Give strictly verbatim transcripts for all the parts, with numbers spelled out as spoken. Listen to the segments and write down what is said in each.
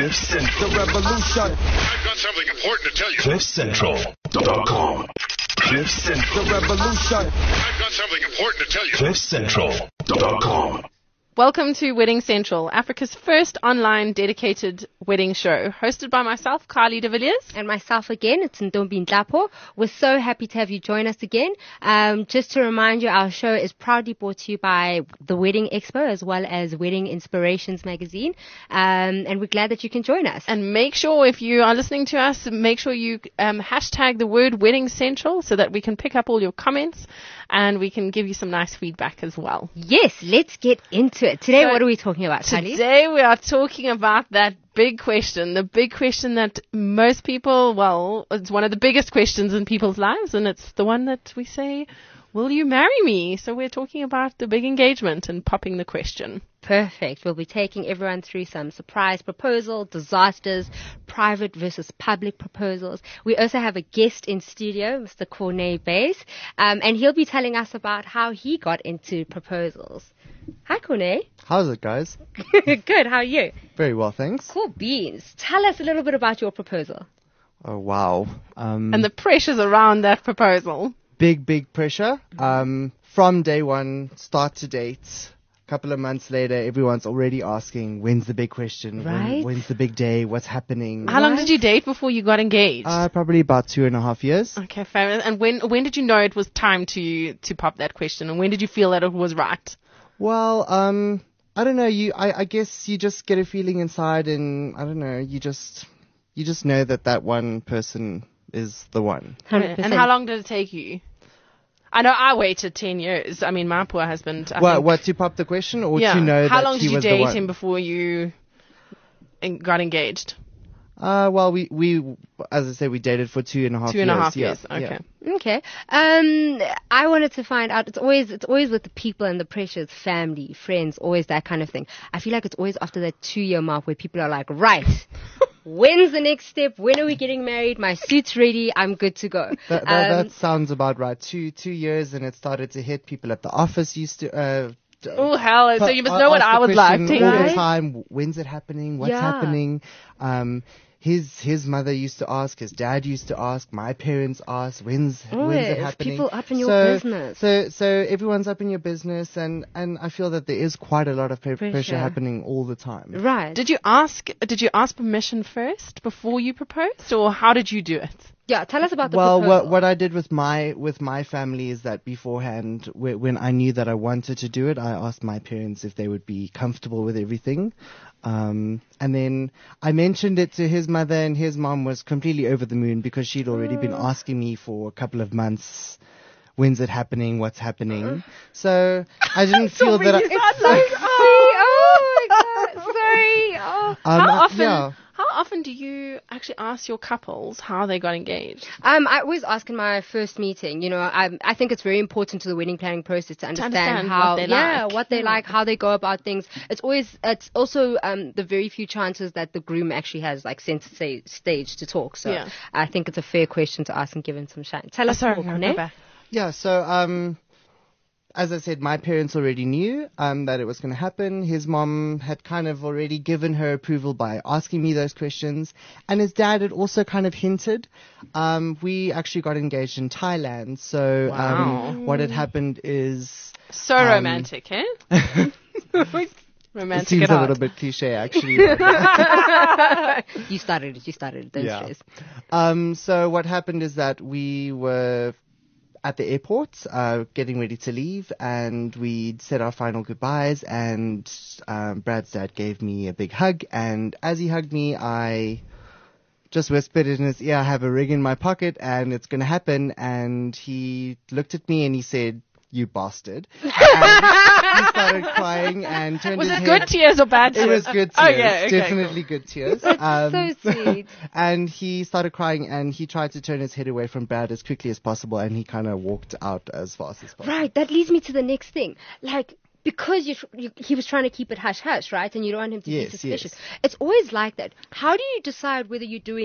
Cliff Central. The revolution. I've got something important to tell you. Cliff Central dot com. Cliff Central. The revolution. I've got something important to tell you. Cliff Central dot com. Welcome to Wedding Central, Africa's first online dedicated wedding show, hosted by myself, Carly de Villiers. And myself again, it's Ndombi Ndlapo. We're so happy to have you join us again. Um, just to remind you, our show is proudly brought to you by the Wedding Expo as well as Wedding Inspirations magazine. Um, and we're glad that you can join us. And make sure, if you are listening to us, make sure you um, hashtag the word Wedding Central so that we can pick up all your comments and we can give you some nice feedback as well. Yes, let's get into it. Today, So what are we talking about, Charlie? Today we are talking about that big question, the big question that most people, well, it's one of the biggest questions in people's lives, and it's the one that we say, will you marry me? So we're talking about the big engagement and popping the question. Perfect. We'll be taking everyone through some surprise proposal, disasters, private versus public proposals. We also have a guest in studio, Mister Corne Bays, um, and he'll be telling us about how he got into proposals. Hi, Corne. How's it, guys? Good. How are you? Very well, thanks. Cool beans. Tell us a little bit about your proposal. Oh, wow. Um, And the pressures around that proposal. big, big pressure. Um, from day one, start to date. A couple of months later, everyone's already asking, when's the big question? When- Right. when's the big day? What's happening? How long did you date before you got engaged? Uh, probably about two and a half years. Okay, fair enough. And when when did you know it was time to to pop that question, and when did you feel that it was right? Well, um, I don't know. You, I, I guess you just get a feeling inside, and I don't know. You just, you just know that that one person is the one. one hundred percent. And how long did it take you? I know I waited ten years. I mean, my poor husband. I What, think, what to pop the question, or yeah. to know How that long he did you was the date one? him before you en- got engaged? Uh, well, we, we, as I said, we dated for two and a half Two years. and a half yeah, years. yeah. Okay. Okay. Um, I wanted to find out. It's always, it's always with the people and the pressures, family, friends, always that kind of thing. I feel like it's always after that two-year mark where people are like, right, when's the next step? When are we getting married? My suit's ready. I'm good to go. That, that, Um, that sounds about right. Two, two years, and it started to hit. People at the office used to, uh, Oh hell! So you must know what ask I the was like. question ten all years. the time. When's it happening? What's Yeah. happening? Um, his his mother used to ask. His dad used to ask. My parents asked. When's when's it Always. happening? People up in your so, business. So so everyone's up in your business, and and I feel that there is quite a lot of pe- pressure. Pressure. happening all the time. Right. Did you ask? Did you ask permission first before you proposed, or how did you do it? Yeah. Tell us about the Well, proposal. what what I did with my with my family is that beforehand, wh- when I knew that I wanted to do it, I asked my parents if they would be comfortable with everything, um, and then I mentioned it to his mother, and his mom was completely over the moon because she'd already been asking me for a couple of months. When's it happening? What's happening? So I didn't feel that. I, It's so sweet. Oh my god. Sorry. Oh. um, How I- often? yeah. How often do you actually ask your couples how they got engaged? Um, I always ask in my first meeting, you know, I, I think it's very important to the wedding planning process to understand, understand how, what they yeah, like. what they Yeah. like, how they go about things. It's always, it's also, um, the very few chances that the groom actually has like center sta- stage to talk. So Yeah. I think it's a fair question to ask and give him some shine. Tell us Sorry, more, no, Corne. go back. Yeah, so um, as I said, my parents already knew um, that it was going to happen. His mom had kind of already given her approval by asking me those questions. And his dad had also kind of hinted. Um, we actually got engaged in Thailand. So Wow. um, what had happened is... So Um, romantic, eh? It Romantic seems it a out. little bit cliche, actually. but- You started it, you started it, don't Yeah. stress. Um, so what happened is that we were at the airport, uh, getting ready to leave, and we said our final goodbyes, and um, Brad's dad gave me a big hug, and as he hugged me, I just whispered in his ear, I have a ring in my pocket, and it's going to happen, and he looked at me and he said, you bastard. And he started crying and turned Was his it head. good tears or bad tears? It was good tears. Oh, yeah, okay, Definitely good tears. Um, so sweet. And he started crying, and he tried to turn his head away from Brad as quickly as possible, and he kind of walked out as fast as possible. Right, that leads me to the next thing. Like, because you, you, he was trying to keep it hush-hush, right? And you don't want him to Yes, be suspicious. yes. It's always like that. How do you decide whether you're doing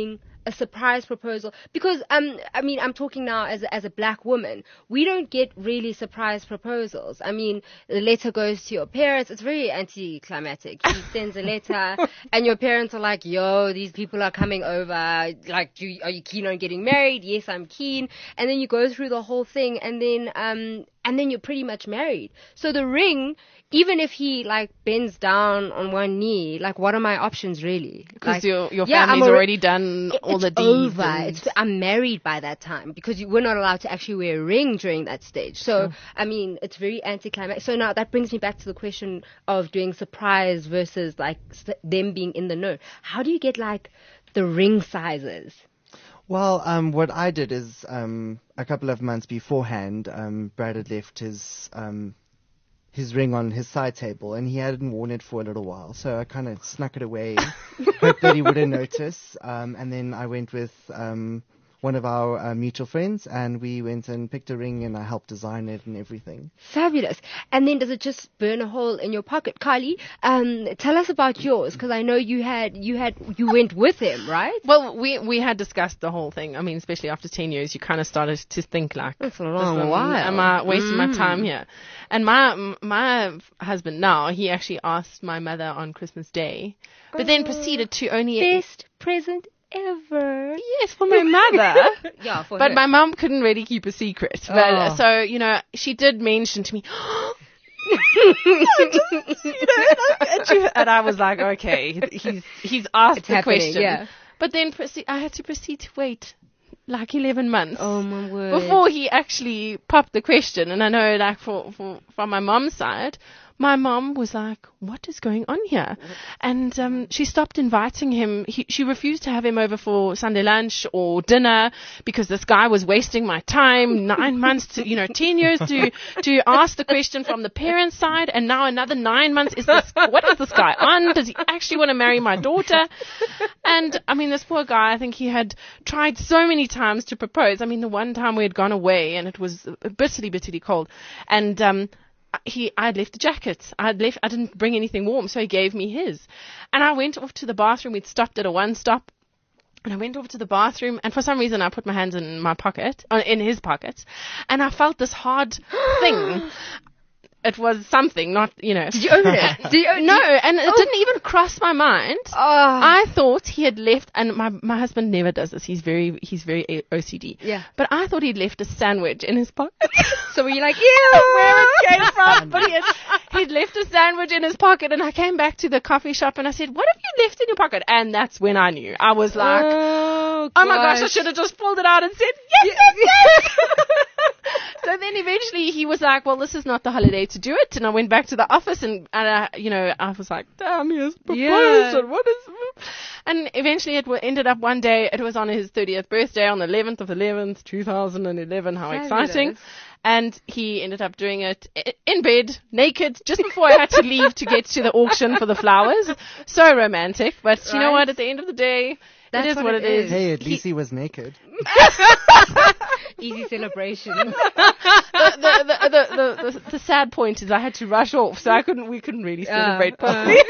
a surprise proposal? Because um, I mean, I'm talking now as a, as a black woman. We don't get really surprise proposals. I mean, the letter goes to your parents. It's very anticlimactic. He sends a letter, and your parents are like, "Yo, these people are coming over. Like, do you, are you keen on getting married?" Yes, I'm keen. And then you go through the whole thing, and then um, and then you're pretty much married. So the ring. Even if he like bends down on one knee, like what are my options really? Because Like, your your yeah, family's I'm alre- already done it- all it's the deeds. over. and- It's, I'm married by that time because you were not allowed to actually wear a ring during that stage. So, Sure. I mean, it's very anticlimactic. So now that brings me back to the question of doing surprise versus like s- them being in the know. How do you get like the ring sizes? Well, um, what I did is um, a couple of months beforehand, um, Brad had left his um, his ring on his side table, and he hadn't worn it for a little while. So I kind of snuck it away, hoped that he wouldn't notice. Um, and then I went with um, one of our uh, mutual friends, and we went and picked a ring, and I helped design it and everything. Fabulous. And then does it just burn a hole in your pocket? Kylie, um, tell us about yours because I know you had you had you went with him, right? Well, we we had discussed the whole thing. I mean, especially after ten years, you kind of started to think like, That's a long "Listen, while. am I wasting my Mm. time here?" And my m- my husband now, he actually asked my mother on Christmas Day, but then proceeded to only Best present ever. yes for my mother. Yeah, for But her. my mum couldn't really keep a secret. But Oh. so you know, she did mention to me. you know, and, I, and, she- and I was like, okay, he's he's asked It's the happening, question. yeah. But then proceed, I had to proceed to wait like eleven months Oh my word. before he actually popped the question. And I know, like for, for from my mom's side, my mom was like, "What is going on here?" And um, she stopped inviting him. He, she refused to have him over for Sunday lunch or dinner because this guy was wasting my time. Nine months to, you know, ten years to to ask the question from the parents' side, and now another nine months. Is this what is this guy on? Does he actually want to marry my daughter? And I mean, this poor guy. I think he had tried so many times to propose. I mean, the one time we had gone away and it was bitterly, bitterly cold, and um. He, I had left a jacket. I had left. I didn't bring anything warm, so he gave me his. And I went off to the bathroom. We'd stopped at a one stop, and I went off to the bathroom. And for some reason, I put my hands in my pocket, uh, in his pocket, and I felt this hard thing. It was something, not you know. Did you open it? Did you, No, and it didn't even cross my mind. Oh. I thought he had left, and my my husband never does this. He's very he's very O C D. Yeah. But I thought he'd left a sandwich in his pocket. So were you like, ew, Where it came from? But he had, he'd left a sandwich in his pocket, and I came back to the coffee shop and I said, "What have you left in your pocket?" And that's when I knew. I was like, oh, "Oh my gosh, I should have just pulled it out and said yes, yes, yes." So then eventually he was like, "Well, this is not the holiday to do it." And I went back to the office and, and I, you know, I was like, "Damn, he has proposed." Yeah. And what is... And eventually it wa- ended up one day, it was on his thirtieth birthday on the eleventh of eleventh, two thousand eleven. How exciting. Fabulous. And he ended up doing it i- in bed, naked, just before I had to leave to get to the auction for the flowers. So romantic. But you know Right. what? At the end of the day, That's it is what what it it is. is. Hey, at He- least he was naked. Easy celebration. the, the, the, the, the, the sad point is I had to rush off, so I couldn't. We couldn't really celebrate Uh, uh. properly.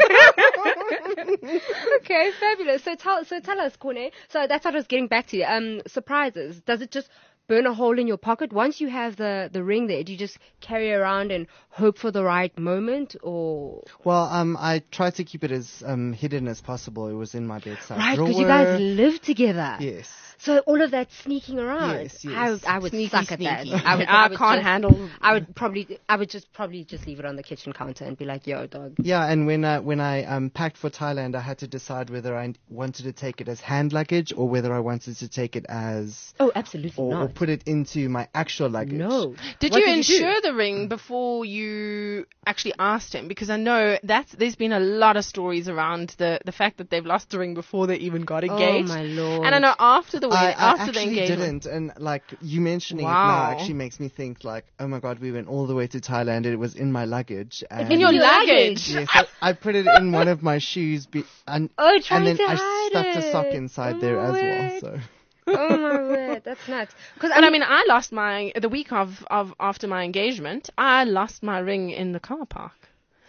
Okay, fabulous. So tell, so tell us, Corne. So that's what I was getting back to. Um, surprises. Does it just burn a hole in your pocket once you have the the ring there? Do you just carry around and hope for the right moment, or Well, um, I tried to keep it as um, hidden as possible. It was in my bedside right? drawer. Because you guys live together. Yes. So all of that sneaking around. Yes, yes. I, I would Sneaky, suck at that. sneaky. I would. I I, would can't just- handle- I would probably. I would just probably just leave it on the kitchen counter and be like, "Yo, dog." Yeah, and when I when I um, packed for Thailand, I had to decide whether I wanted to take it as hand luggage or whether I wanted to take it as Oh, absolutely or, or not. put it into my actual luggage. No. Did What you did you do? insure the ring before you actually asked him? Because I know that's there's been a lot of stories around the, the fact that they've lost the ring before they even got engaged. Oh my lord. And I know after the I, wedding, I after the actually engagement. didn't, and like you mentioning Wow. it now actually makes me think like, oh my god, we went all the way to Thailand. And it was in my luggage. And In your Your luggage. yes, I, I put it in one of my shoes, be, and, Oh, trying and then to I hide stuffed a sock it. inside Oh there my as word. well. So. Oh my word, that's nuts. Because And I mean, I lost my the week of, of after my engagement. I lost my ring in the car park.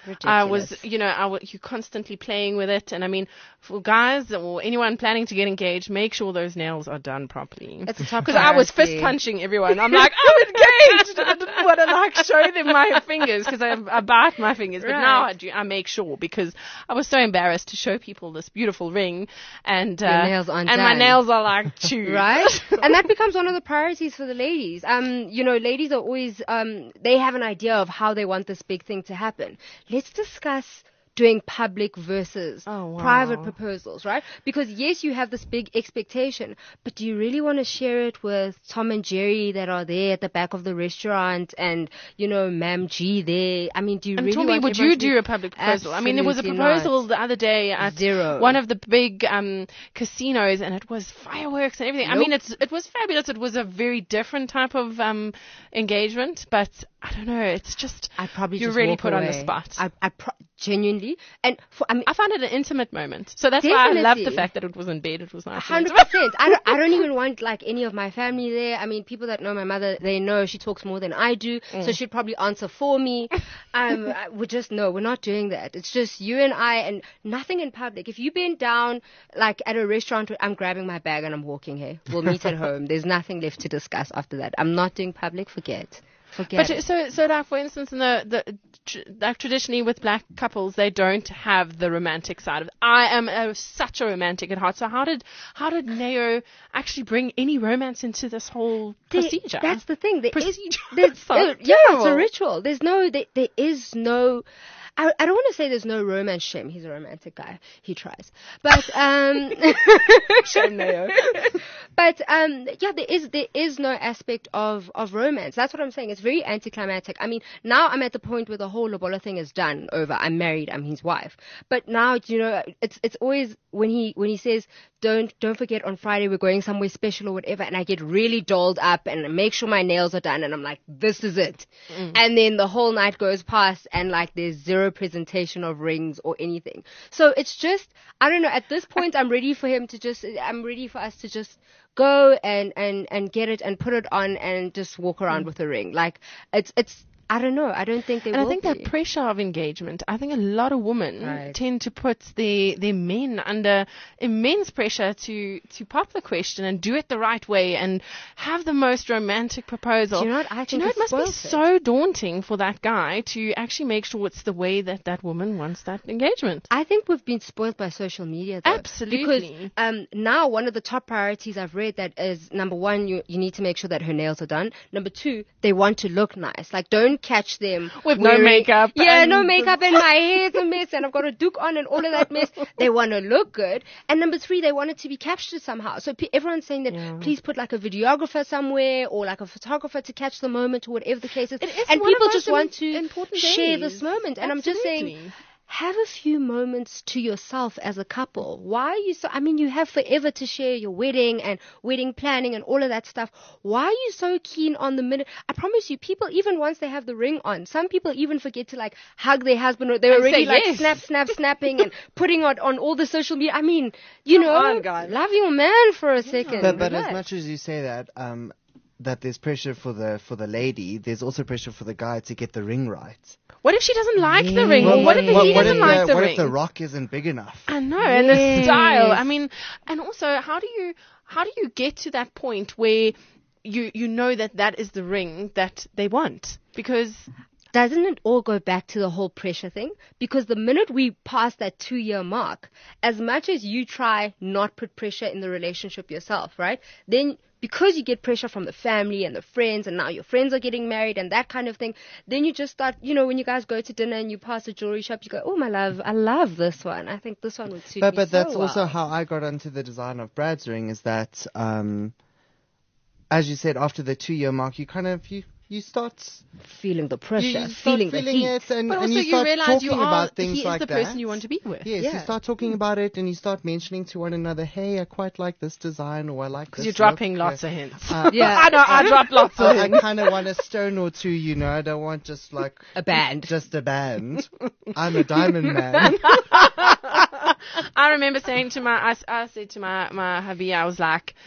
I was, Ridiculous. you know, I w- you're constantly playing with it. And I mean, for guys or anyone planning to get engaged, make sure those nails are done properly. It's a top Because I was priority. fist punching everyone. I'm like, I'm engaged. I didn't want to like show them my fingers because I, I bite my fingers. But Right. now I do. I make sure because I was so embarrassed to show people this beautiful ring, and Your uh, nails aren't and my done. nails are like chewed. Right? And that becomes one of the priorities for the ladies. Um, you know, ladies are always, um, they have an idea of how they want this big thing to happen. Let's discuss doing public versus Oh, wow. private proposals, right? Because yes, you have this big expectation, but do you really want to share it with Tom and Jerry that are there at the back of the restaurant and, you know, Ma'am G there? I mean, do you And really Tommy, want would everyone you to be- do a public proposal? I mean, there was a Absolutely proposal not. the other day at Zero. one of the big um, casinos, and it was fireworks and everything. I mean, Nope. it's it was fabulous. It was a very different type of um, engagement, but I don't know. It's just I'd probably you're just really walk put on the away. spot. I, I pro- genuinely, and for, I mean, I found it an intimate moment, so that's why I love the Definitely. fact that it was in bed. It was nice. and Hundred intimate. percent. I don't. I don't even want like any of my family there. I mean, people that know my mother, they know she talks more than I do, so she'd probably answer for me. Um, I- we just no, we're not doing that. It's just you and I, and nothing in public. If you bend down like at a restaurant, I'm grabbing my bag and I'm walking here. We'll meet at home. There's nothing left to discuss after that. I'm not doing public. Forget. Forget. But it. so, so like for instance, in the, the tr- like traditionally with black couples, they don't have the romantic side of it. I am a, such a romantic at heart. So how did how did Neo actually bring any romance into this whole There- procedure? That's the thing. There is- Procedure. there's- Sounds uh, yeah, it's a terrible. ritual. There's no, there, there is no. I, I don't want to say there's no romance. Shame, he's a romantic guy. He tries, but um, Shame, Neo. but um, yeah, there is there is no aspect of of romance. That's what I'm saying. It's very anticlimactic. I mean, now I'm at the point where the whole lobola thing is done, over. I'm married. I'm his wife. But now, you know, it's it's always when he when he says, don't don't forget on Friday we're going somewhere special or whatever, and I get really dolled up and I make sure my nails are done, and I'm like, this is it. And then the whole night goes past, and like there's zero presentation of rings or anything. So it's just, I don't know. At this point, I'm ready for him to just. I'm ready for us to just go and and and get it and put it on and just walk around with a ring. Like it's it's. I don't know. I don't think they And will I think be. that pressure of engagement, I think a lot of women Right. tend to put their, their men under immense pressure to, to pop the question and do it the right way and have the most romantic proposal. Do you know what I Do you think know has it must be spoiled it? so daunting for that guy to actually make sure it's the way that that woman wants that engagement. I think we've been spoiled by social media, though. Absolutely. Because um, now one of the top priorities I've read that is, number one, you, you need to make sure that her nails are done. Number two, they want to look nice. Like, don't catch them With no wearing- makeup Yeah, and- no makeup, and my hair's a mess, and I've got a duke on, and all of that mess. They want to look good. And number three, they want it to be captured somehow. So pe- everyone's saying that Yeah. please put like a videographer somewhere or like a photographer to catch the moment or whatever the case is. It is and one of people those just want im- to important share days. this moment. And I'm just saying, Absolutely. have a few moments to yourself as a couple. Why are you so, I mean, you have forever to share your wedding and wedding planning and all of that stuff. Why are you so keen on the minute? I promise you, people, even once they have the ring on, some people even forget to like hug their husband, or they're And already say like yes. snap, snap, snapping and putting it on all the social media. I mean, you Come know, on, guys. love your man for a second. But, but as Relax. much as you say that, um, that there's pressure for the for the lady, there's also pressure for the guy to get the ring right. What if she doesn't like the ring? Well, Or what if he what, what doesn't if like the, the what ring? if the rock isn't big enough? I know, and the Yes. style. I mean, and also, how do you how do you get to that point where you you know that that is the ring that they want? Because Doesn't it all go back to the whole pressure thing? Because the minute we pass that two year mark, as much as you try not put pressure in the relationship yourself, right? Then because you get pressure from the family and the friends, and now your friends are getting married and that kind of thing, then you just start, you know, when you guys go to dinner and you pass a jewelry shop, you go, oh my love, I love this one. I think this one would suit But me but so that's also well." how I got onto the design of Brad's ring. Is that um, as you said, after the two year mark, you kind of you you start feeling the pressure, you, you start feeling, feeling the heat. it, and, but and also you you, start realize talking you are about things he is like the that. person you want to be with. Yes, you Yeah. start talking about it, and you start mentioning to one another, "Hey, I quite like this design," or "I like Because this." you're dropping look." lots of hints. Uh, Yeah. I know, I dropped lots of I, I hints. kind of want a stone or two, you know. I don't want just like A band. just a band. I'm a diamond man. I remember saying to my, I, I said to my, my hubby, I was like,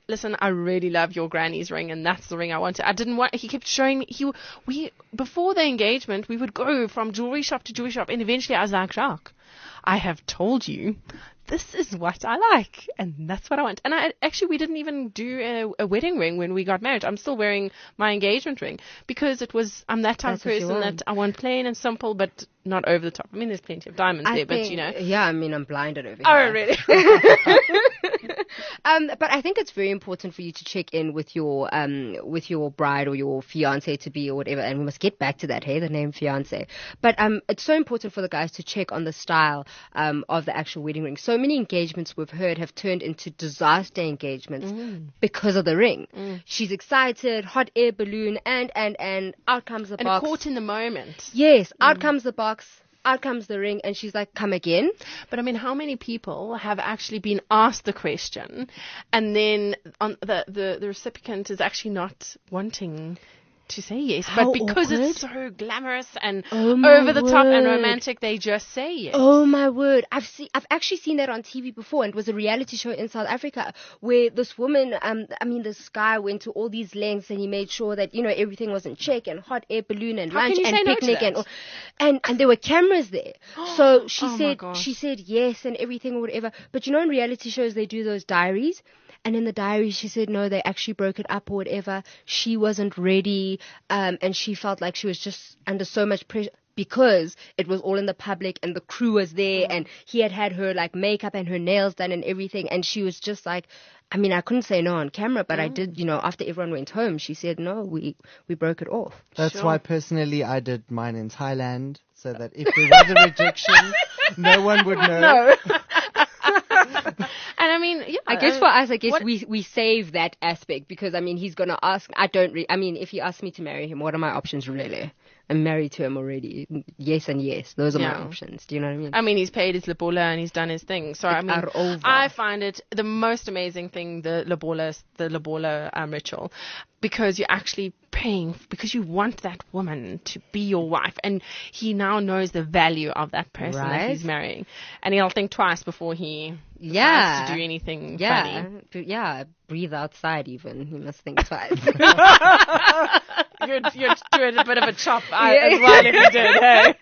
listen, I really love your granny's ring, and that's the ring I wanted. I didn't want, he kept showing me, he, we, before the engagement, we would go from jewelry shop to jewelry shop, and eventually I was like, Jacques, I have told you, this is what I like, and that's what I want. And I actually, we didn't even do a, a wedding ring when we got married. I'm still wearing my engagement ring because it was, I'm that type That's of what you person want. that I want plain and simple, but not over the top. I mean, there's plenty of diamonds I there, but think- you know. Yeah, I mean, I'm blinded over Oh, here. really? Um, but I think it's very important for you to check in with your um with your bride or your fiance to be or whatever, and we must get back to that. Hey, the name fiance. But um, it's so important for the guys to check on the style um of the actual wedding ring. So many engagements we've heard have turned into disaster engagements because of the ring. She's excited, hot air balloon, and and and out comes the And box. caught in the moment. Yes, out comes the box. Out comes the ring, and she's like, "Come again." But I mean, how many people have actually been asked the question, and then on the the, the recipient is actually not wanting to say yes, How but because it's awkward. so glamorous and Oh my over the top and word. romantic, they just say yes. Oh my word! I've seen, I've actually seen that on T V before, and it was a reality show in South Africa where this woman, um, I mean, this guy went to all these lengths, and he made sure that you know everything was in check, and hot air balloon, and How lunch, can you and say no to picnic, and that? and and there were cameras there. So she Oh my said, gosh. she said yes, and everything or whatever. But you know, in reality shows, they do those diaries. And in the diary, she said, no, they actually broke it up or whatever. She wasn't ready. Um, and she felt like she was just under so much pressure because it was all in the public and the crew was there and he had had her like makeup and her nails done and everything. And she was just like, I mean, I couldn't say no on camera, but I did, you know, after everyone went home, she said, no, we, we broke it off. That's Sure. why personally I did mine in Thailand, so that if there was a rejection, no one would know. No. And I mean, yeah. I guess uh, for us, I guess what- we we save that aspect because I mean he's gonna ask. I don't. Re- I mean, if he asks me to marry him, what are my options really? I'm married to him already. Yes and yes. Those are my Yeah. options. Do you know what I mean? I mean, he's paid his lobola and he's done his thing. So I It's mean, are over. I find it the most amazing thing, the lobola, the lobola um, ritual, because you're actually paying because you want that woman to be your wife, and he now knows the value of that person that Right. he's marrying, and he'll think twice before he Yeah. decides to do anything yeah, funny. b- yeah. Breathe outside. Even he must think twice. You're, you're doing a bit of a chop out as well if you did,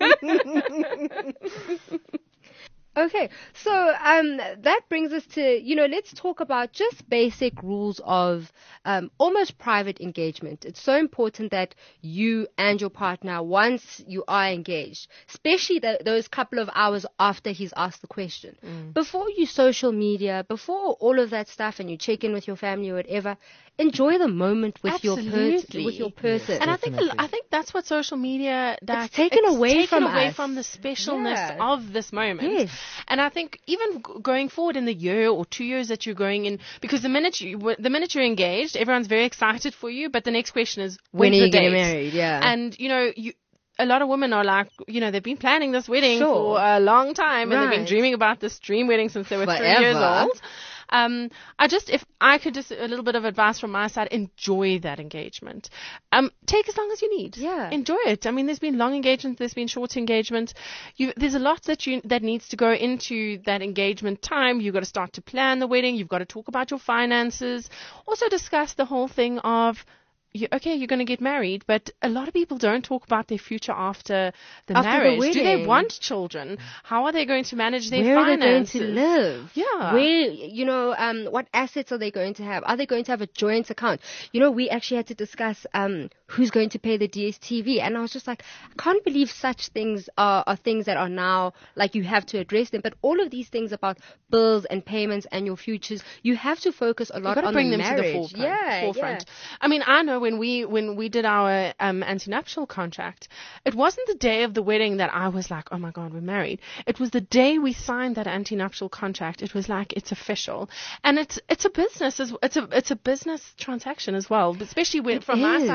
hey? Okay, so um, that brings us to, you know, let's talk about just basic rules of um, almost private engagement. It's so important that you and your partner, once you are engaged, especially the, those couple of hours after he's asked the question, before you social media, before all of that stuff and you check in with your family or whatever, enjoy the moment with your per- Absolutely. with your person. And I think Definitely. I think that's what social media that It's taken away taken from away us. from the specialness Yeah. of this moment. Yes. And I think even g- going forward in the year or two years that you're going in, because the minute you w- the minute you're engaged, everyone's very excited for you. But the next question is When when's are the you getting date? married? Yeah. And you know you. A lot of women are like, you know, they've been planning this wedding Sure. for a long time, and they've been Right. dreaming about this dream wedding since they were three years Forever. old. Um, I just, if I could just, a little bit of advice from my side, enjoy that engagement. Um, take as long as you need. Yeah. Enjoy it. I mean, there's been long engagements, there's been short engagements. You, there's a lot that you, that needs to go into that engagement time. You've got to start to plan the wedding. You've got to talk about your finances. Also discuss the whole thing of, you, okay, you're going to get married, but a lot of people don't talk about their future after the After the marriage. Do they wedding. want children? How are they going to manage their Where finances? are they going to live? Yeah. Where, you know, um, what assets are they going to have? Are they going to have a joint account? You know, we actually had to discuss um, who's going to pay the D S T V. And I was just like, I can't believe such things are, are things that are now, like, you have to address them. But all of these things about bills and payments and your futures, you have to focus a lot You've got to on bring the them marriage. to the forefront. Yeah, forefront. yeah. I mean, I know when we when we did our um, antenuptial contract, it wasn't the day of the wedding that I was like, oh my God, we're married. It was the day we signed that antenuptial contract. It was like, it's official, and it's it's a business as it's a it's a business transaction as well. Especially when It from my is. side when I've got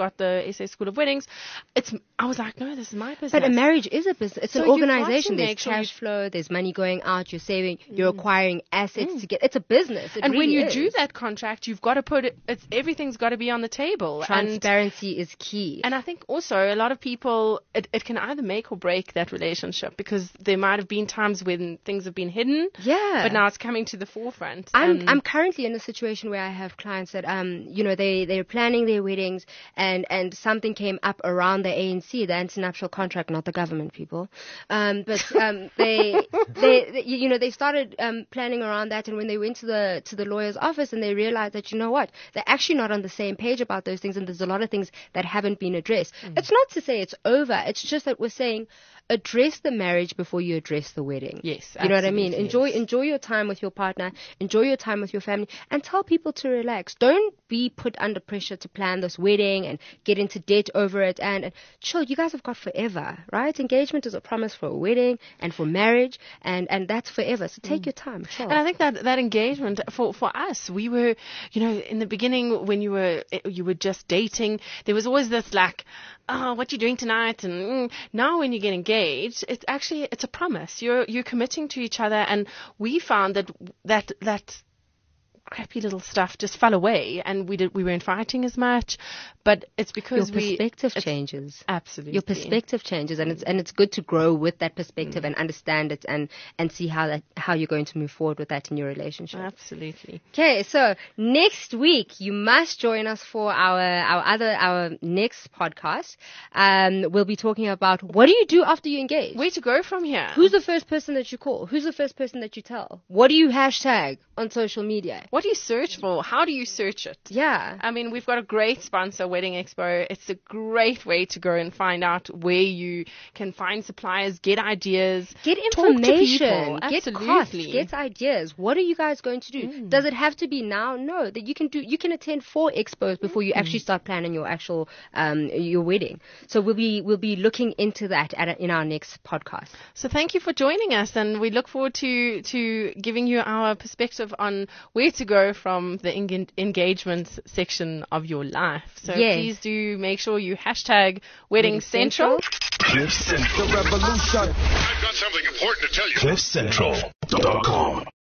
got the S A School of Weddings. It's. I was like, no, this is my business. But a marriage is a business. It's So an you've got to organization. There's make sure cash you- flow. There's money going out. You're saving. You're acquiring assets to get. It's a business. It and when really you is. do that contract, you've got to put it. It's everything's got to be on the table. And transparency is key. And I think also a lot of people, it, it can either make or break that relationship, because there might have been times when things have been hidden, Yeah. but now it's coming to the forefront. I'm And- I'm currently in a situation where I have clients that um you know they they're planning their weddings, and and something came up around the A N C, the anti-nuptial contract, not the government people, um but um they, they they you know they started um planning around that, and when they went to the to the lawyer's office and they realized that, you know what, they're actually not on the same page about those things, and there's a lot of things that haven't been addressed. Mm. It's not to say it's over. It's just that we're saying, address the marriage before you address the wedding. Yes, You know what I mean? absolutely, Enjoy yes. enjoy your time with your partner, enjoy your time with your family, and tell people to relax. Don't be put under pressure to plan this wedding and get into debt over it. And, and chill, you guys have got forever, right? Engagement is a promise for a wedding and for marriage, and, and that's forever. So take your time, chill. And I think that that engagement for for us, we were, you know, in the beginning when you were you were just dating, there was always this like, oh, what you doing tonight? And mm. now when you get engaged, it's actually it's a promise. You're you're committing to each other, and we found that that that crappy little stuff just fell away, and we did we weren't fighting as much, but it's because your we perspective it's- changes. Absolutely, Your perspective changes, and it's and it's good to grow with that perspective and understand it, and and see how that how you're going to move forward with that in your relationship. Absolutely. Okay, so next week you must join us for our our other our next podcast. Um, we'll be talking about what do you do after you engage. Where to go from here? Who's the first person that you call? Who's the first person that you tell? What do you hashtag on social media? What do you search for? How do you search it? Yeah. I mean, we've got a great sponsor, Wedding Expo. It's a great way to go and find out where you can find suppliers, get ideas, Get talk to information, people. get Absolutely. costs, get ideas. What are you guys going to do? Mm. Does it have to be now? No, that you can do. You can attend four expos before you actually start planning your actual um, your wedding. So we'll be we'll be looking into that at a, in our next podcast. So thank you for joining us, and we look forward to to giving you our perspective on where to go from the eng- engagement section of your life. So Yes. please do make sure you hashtag Wedding Central. Cliff Central. I've got something important to tell you. Cliff Central dot com.